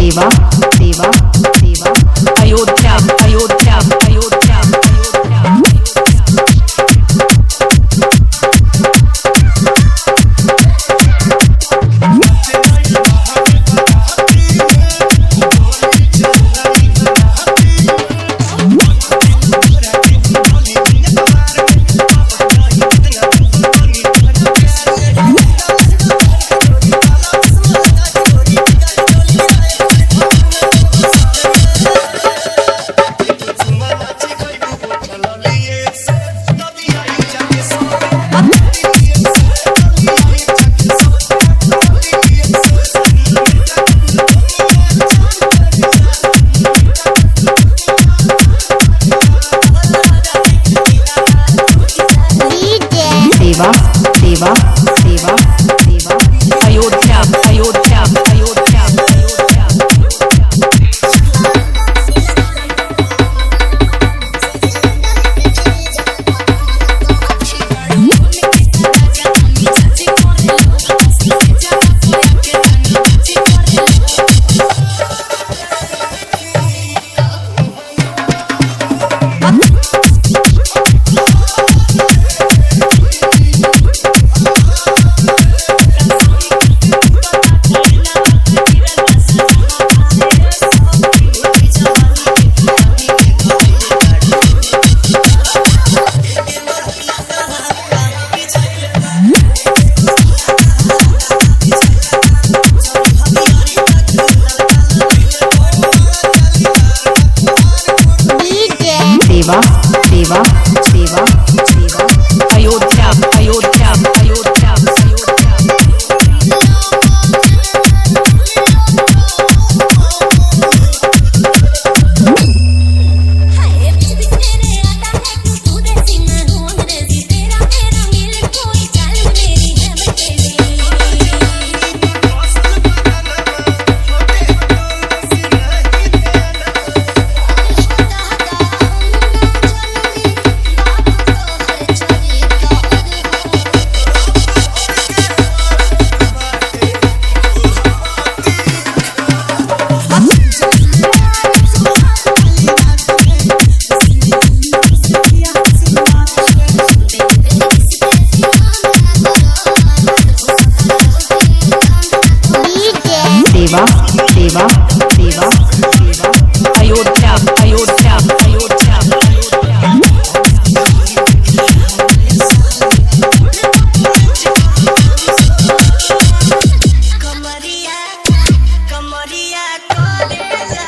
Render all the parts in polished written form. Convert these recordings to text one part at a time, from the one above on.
देवा देवा देवा अयोध्या अयोध्या अयोध्या देवा देवा देवा देवा अयोध्या अयोध्या अयोध्या अयोध्या देवा देवा देवा देवा अयोध्या अयोध्या अयोध्या अयोध्या देवा देवा देवा देवा अयोध्या अयोध्या अयोध्या कमरिया कमरिया कलेजा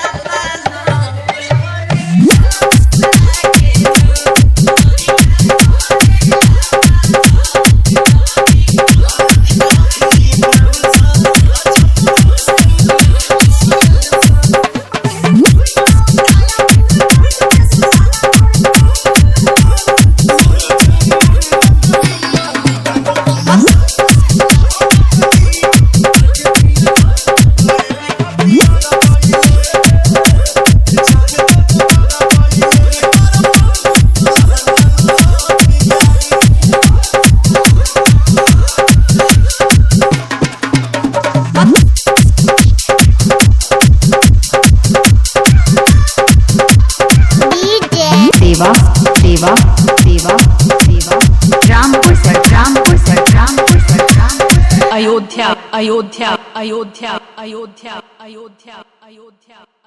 देवा देवा देवा देवा रामपुर सर रामपुर सर रामपुर सर रामपुर अयोध्या अयोध्या अयोध्या अयोध्या अयोध्या अयोध्या